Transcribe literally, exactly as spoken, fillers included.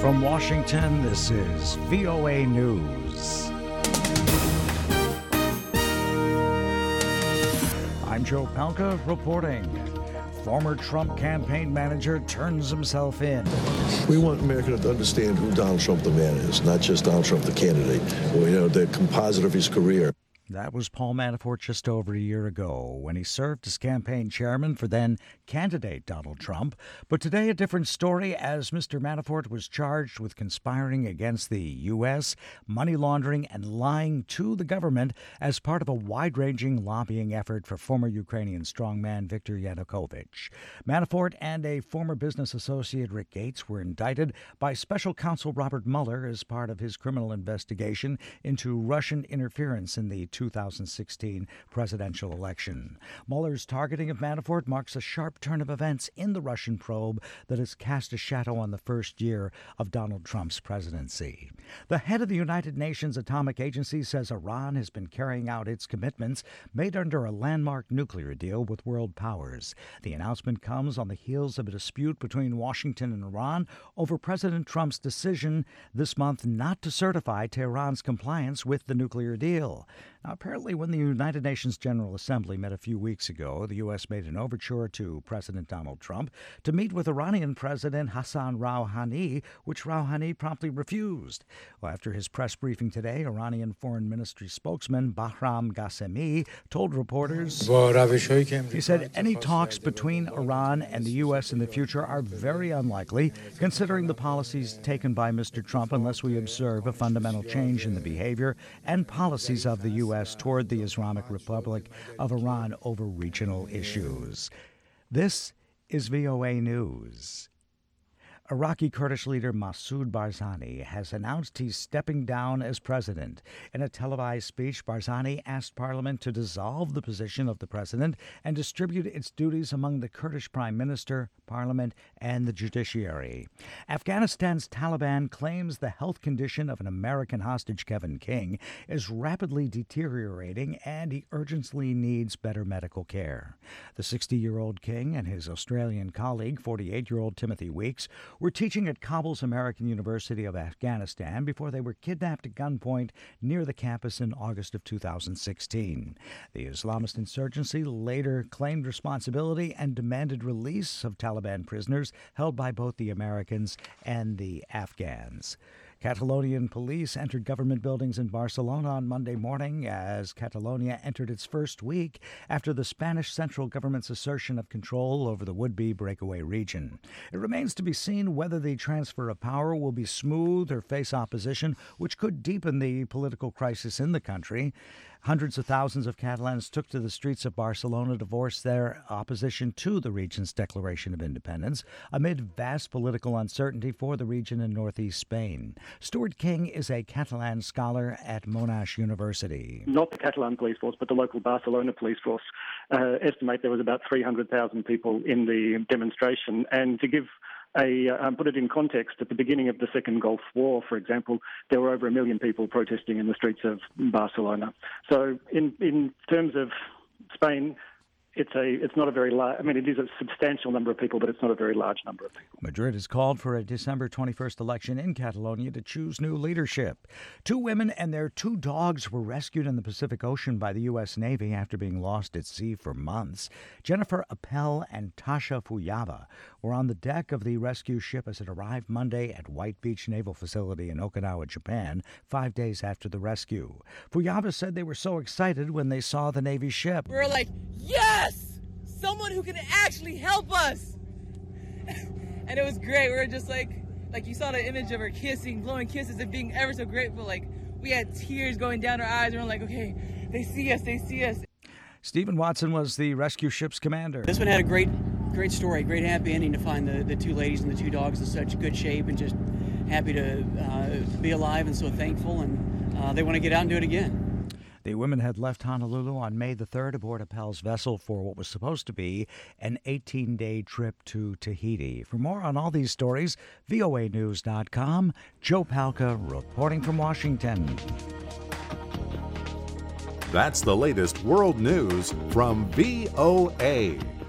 From Washington, this is V O A News. I'm Joe Palca reporting. Former Trump campaign manager turns himself in. We want America to understand who Donald Trump the man is, not just Donald Trump the candidate, or, you know, the composite of his career. That was Paul Manafort just over a year ago when he served as campaign chairman for then candidate Donald Trump. But today a different story as Mister Manafort was charged with conspiring against the U S, money laundering and lying to the government as part of a wide-ranging lobbying effort for former Ukrainian strongman Viktor Yanukovych. Manafort and a former business associate, Rick Gates, were indicted by special counsel Robert Mueller as part of his criminal investigation into Russian interference in the two thousand sixteen presidential election. Mueller's targeting of Manafort marks a sharp turn of events in the Russian probe that has cast a shadow on the first year of Donald Trump's presidency. The head of the United Nations Atomic Agency says Iran has been carrying out its commitments made under a landmark nuclear deal with world powers. The announcement comes on the heels of a dispute between Washington and Iran over President Trump's decision this month not to certify Tehran's compliance with the nuclear deal. Now, apparently, when the United Nations General Assembly met a few weeks ago, the U S made an overture to President Donald Trump to meet with Iranian President Hassan Rouhani, which Rouhani promptly refused. Well, after his press briefing today, Iranian Foreign Ministry spokesman Bahram Ghasemi told reporters, he said, any talks between Iran and the U S in the future are very unlikely, considering the policies taken by Mister Trump, unless we observe a fundamental change in the behavior and policies of the U S toward the Islamic Republic of Iran over regional issues. This is V O A News. Iraqi Kurdish leader Masoud Barzani has announced he's stepping down as president. In a televised speech, Barzani asked Parliament to dissolve the position of the president and distribute its duties among the Kurdish prime minister, Parliament, and the judiciary. Afghanistan's Taliban claims the health condition of an American hostage, Kevin King, is rapidly deteriorating and he urgently needs better medical care. The sixty-year-old King and his Australian colleague, forty-eight-year-old Timothy Weeks, were teaching at Kabul's American University of Afghanistan before they were kidnapped at gunpoint near the campus in August of two thousand sixteen. The Islamist insurgency later claimed responsibility and demanded release of Taliban prisoners held by both the Americans and the Afghans. Catalonian police entered government buildings in Barcelona on Monday morning as Catalonia entered its first week after the Spanish central government's assertion of control over the would-be breakaway region. It remains to be seen whether the transfer of power will be smooth or face opposition, which could deepen the political crisis in the country. Hundreds of thousands of Catalans took to the streets of Barcelona to voice their opposition to the region's declaration of independence amid vast political uncertainty for the region in northeast Spain. Stuart King is a Catalan scholar at Monash University. Not the Catalan police force, but the local Barcelona police force uh, estimate there was about three hundred thousand people in the demonstration. And to give A, um, put it in context, at the beginning of the Second Gulf War, for example, there were over a million people protesting in the streets of Barcelona. So in, in terms of Spain, it's a it's not a very large, I mean, it is a substantial number of people, but it's not a very large number of people. Madrid has called for a December twenty-first election in Catalonia to choose new leadership. Two women and their two dogs were rescued in the Pacific Ocean by the U S Navy after being lost at sea for months. Jennifer Appel and Tasha Fuyava were on the deck of the rescue ship as it arrived Monday at White Beach Naval Facility in Okinawa, Japan, five days after the rescue. Fuyava said they were so excited when they saw the Navy ship. We were like, yes! Someone who can actually help us! And it was great. We were just like, like you saw the image of her kissing, blowing kisses and being ever so grateful. Like, we had tears going down our eyes. We were like, okay, they see us, they see us. Stephen Watson was the rescue ship's commander. This one had a great, great story, great happy ending to find the, the two ladies and the two dogs in such good shape and just happy to uh, be alive and so thankful. And uh, they want to get out and do it again. The women had left Honolulu on May the third aboard Appel's vessel for what was supposed to be an eighteen-day trip to Tahiti. For more on all these stories, V O A news dot com. Joe Palca reporting from Washington. That's the latest world news from V O A.